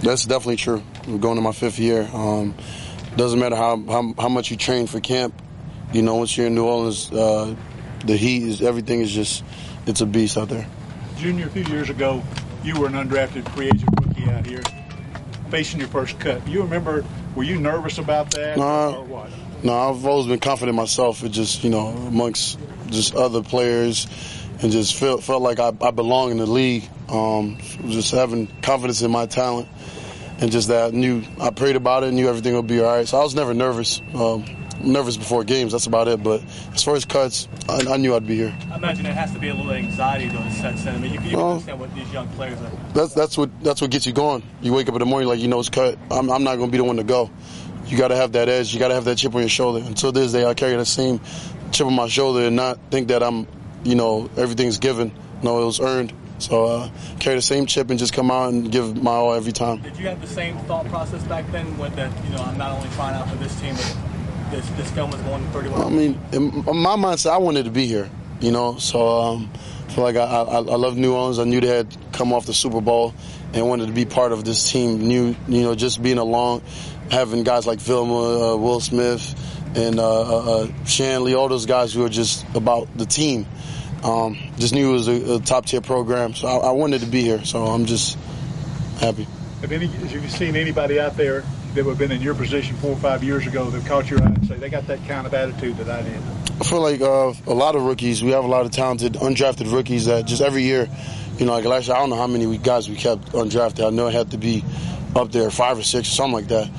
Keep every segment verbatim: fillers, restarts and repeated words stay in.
That's definitely true. I'm going to my fifth year. Um, doesn't matter how, how how much you train for camp. You know, once you're in New Orleans, uh, the heat is everything is just it's a beast out there. Junior, a few years ago, you were an undrafted free agent rookie out here, facing your first cut. Do you remember? Were you nervous about that, no, or what? No, I've always been confident myself. It just you know amongst just other players, and just felt felt like I, I belong in the league. Um, just having confidence in my talent, and just that I knew I prayed about it, knew everything would be all right. So I was never nervous. Um, nervous before games, that's about it. But as far as cuts, I, I knew I'd be here. I imagine it has to be a little anxiety though that sets in. I mean, you, you uh, understand what these young players are. That's that's what that's what gets you going. You wake up in the morning like you know it's cut. I'm, I'm not going to be the one to go. You got to have that edge. You got to have that chip on your shoulder. Until this day, I carry the same chip on my shoulder and not think that I'm, you know, everything's given. No, it was earned. So uh, carry the same chip and just come out and give my all every time. Did you have the same thought process back then with that, you know, I'm not only trying out for this team, but this, this film is going thirty-one? I mean, in my mindset, I wanted to be here, you know. So um, I feel like I, I, I love New Orleans. I knew they had come off the Super Bowl and wanted to be part of this team. Knew, you know, just being along, having guys like Vilma, uh, Will Smith, and uh, uh, Shanley, all those guys who are just about the team. Um, just knew it was a, a top-tier program, so I, I wanted to be here. So I'm just happy. Have, any, have you seen anybody out there that would have been in your position four or five years ago that caught your eye and say, they got that kind of attitude that I did? I feel like uh, a lot of rookies, we have a lot of talented undrafted rookies that just every year, you know, like last year, I don't know how many we guys we kept undrafted. I know it had to be up there, five or six or something like that.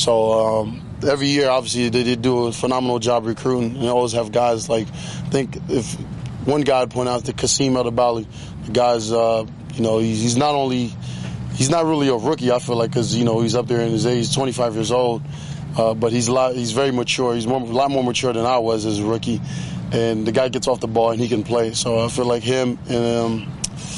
So um, every year, obviously, they did do a phenomenal job recruiting. And always have guys like, I think if one guy would point out to Kasim El-Dabali, the guy's, uh, you know, he's, he's not only, he's not really a rookie, I feel like, because, you know, he's up there in his age, he's twenty-five years old, uh, but he's a lot, he's very mature. He's more, a lot more mature than I was as a rookie. And the guy gets off the ball and he can play. So I feel like him and um,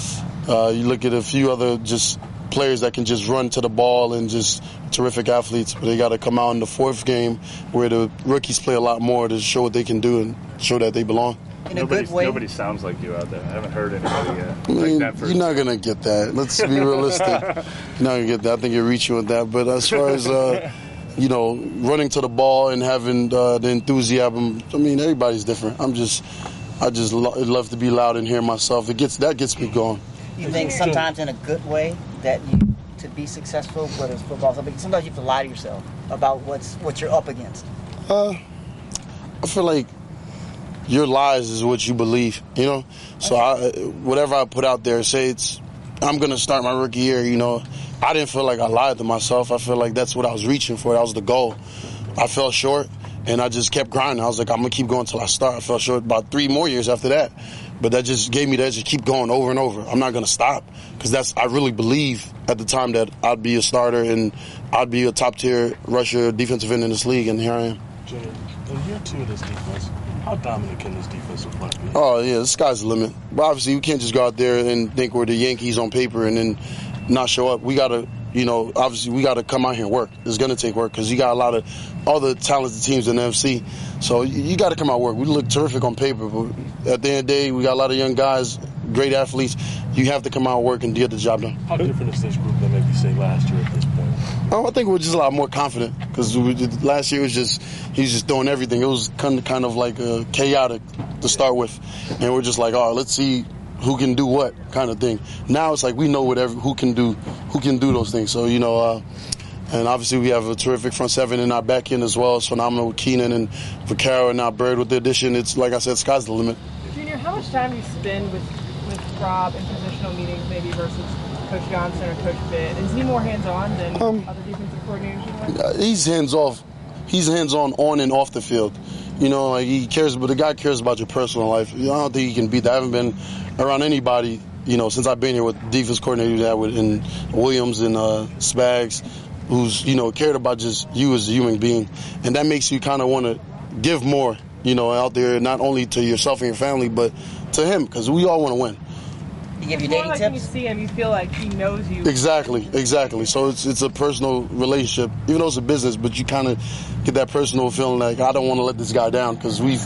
uh, you look at a few other just players that can just run to the ball and just terrific athletes, but they got to come out in the fourth game where the rookies play a lot more to show what they can do and show that they belong. In a nobody, good way. Nobody sounds like you out there. I haven't heard anybody yet. I mean, like that you're not going to get that. Let's be realistic. You're not going to get that. I think you're reaching with that. But as far as, uh, you know, running to the ball and having uh, the enthusiasm, I mean, everybody's different. I'm just, I just lo- love to be loud and hear myself. It gets That gets me going. You think sometimes in a good way that you, to be successful, whether it's football, something, sometimes you have to lie to yourself about what's what you're up against? Uh, I feel like your lies is what you believe, you know? So I, whatever I put out there, say it's, I'm going to start my rookie year, you know, I didn't feel like I lied to myself. I feel like that's what I was reaching for. That was the goal. I fell short, and I just kept grinding. I was like, I'm going to keep going until I start. I fell short about three more years after that. But that just gave me that to keep going over and over. I'm not going to stop because that's I really believe at the time that I'd be a starter and I'd be a top-tier rusher, defensive end in this league, and here I am. Junior, in year two of this defense, how dominant can this defensive play be? Oh, yeah, the sky's the limit. But obviously, we can't just go out there and think we're the Yankees on paper and then not show up. We got to, you know, obviously, we got to come out here and work. It's going to take work because you got a lot of all the talented teams in the N F C. So you got to come out and work. We look terrific on paper, but at the end of the day, we got a lot of young guys, great athletes. You have to come out and work and get the job done. How different is this group than maybe, say, last year at this point? Oh, I think we're just a lot more confident because last year was just he was just throwing everything. It was kind of kind of like uh, chaotic to start with, and we're just like, oh, let's see who can do what kind of thing. Now it's like we know whatever who can do who can do those things. So you know, uh, and obviously we have a terrific front seven in our back end as well. It's phenomenal with Keenan and Vaccaro and now Bird with the addition. It's like I said, sky's the limit. Junior, how much time do you spend with with Rob in positional meetings, maybe versus Coach Johnson or Coach Vitt? Is he more hands-on than um, other defensive coordinators? He's hands-off. He's hands-on on and off the field. You know, like he cares, but the guy cares about your personal life. I don't think he can beat that. I haven't been around anybody, you know, since I've been here with defense coordinators that with in Williams and uh, Spags, who's, you know, cared about just you as a human being. And that makes you kind of want to give more, you know, out there, not only to yourself and your family, but to him, because we all want to win. You give you more dating like tips? When you see him, you feel like he knows you. Exactly, exactly. So it's it's a personal relationship, even though it's a business, but you kind of get that personal feeling like I don't want to let this guy down because we've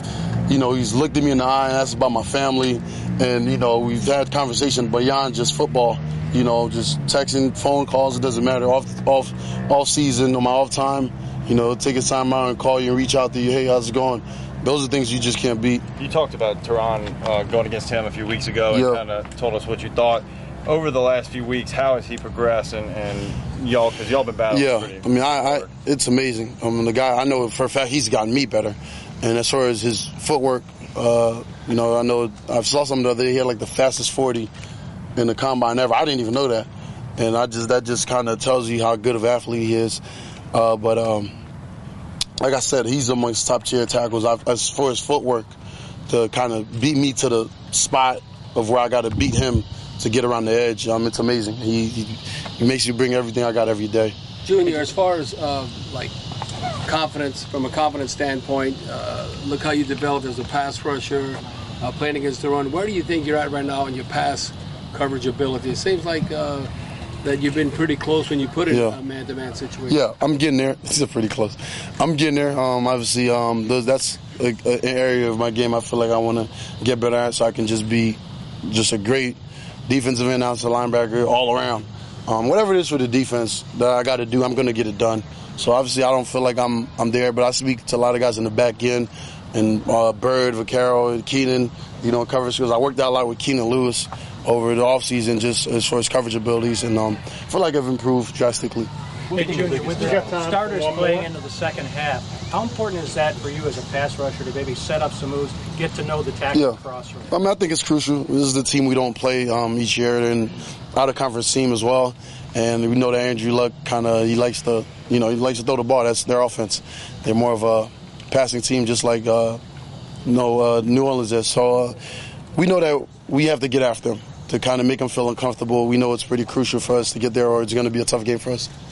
you know, he's looked at me in the eye and asked about my family. And, you know, we've had conversation beyond just football, you know, just texting, phone calls, it doesn't matter. Off, off, off season, on my off time, you know, take his time out and call you and reach out to you, hey, how's it going? Those are things you just can't beat. You talked about Teron uh, going against him a few weeks ago and yeah. kind of told us what you thought. Over the last few weeks, how has he progressed? And, and y'all, because y'all been battling. Yeah, pretty I mean, I, I, it's amazing. I mean, the guy, I know for a fact he's gotten me better. And as far as his footwork, uh, you know, I know I saw something the other day. He had like the fastest forty in the combine ever. I didn't even know that, and I just that just kind of tells you how good of an athlete he is. Uh, but um, like I said, he's amongst top tier tackles. I've, as far as footwork, to kind of beat me to the spot of where I got to beat him to get around the edge. Um, it's amazing. He, he he makes you bring everything I got every day. Junior, as far as uh, like confidence, from a confidence standpoint, uh, look how you developed as a pass rusher, uh, playing against the run. Where do you think you're at right now in your pass coverage ability? It seems like uh, that you've been pretty close when you put it yeah. in a man-to-man situation. Yeah, I'm getting there. This is pretty close. I'm getting there. Um, obviously, um, that's a, a, an area of my game I feel like I want to get better at, so I can just be just a great defensive end, outside linebacker, all around. Um, whatever it is for the defense that I got to do, I'm going to get it done. So obviously, I don't feel like I'm I'm there, but I speak to a lot of guys in the back end, and uh, Bird, Vaccaro, and Keenan, you know, coverage skills. I worked out a lot with Keenan Lewis over the offseason just as far as coverage abilities, and um, I feel like I've improved drastically. Hey, Junior, with the starters playing into the second half, how important is that for you as a pass rusher to maybe set up some moves, get to know the tackle yeah. across? I mean, I think it's crucial. This is the team we don't play um, each year, and out-of-conference team as well. And we know that Andrew Luck kind of, he likes to, you know, he likes to throw the ball. That's their offense. They're more of a passing team, just like, uh, you know, uh, New Orleans is. So uh, we know that we have to get after them to kind of make them feel uncomfortable. We know it's pretty crucial for us to get there, or it's going to be a tough game for us.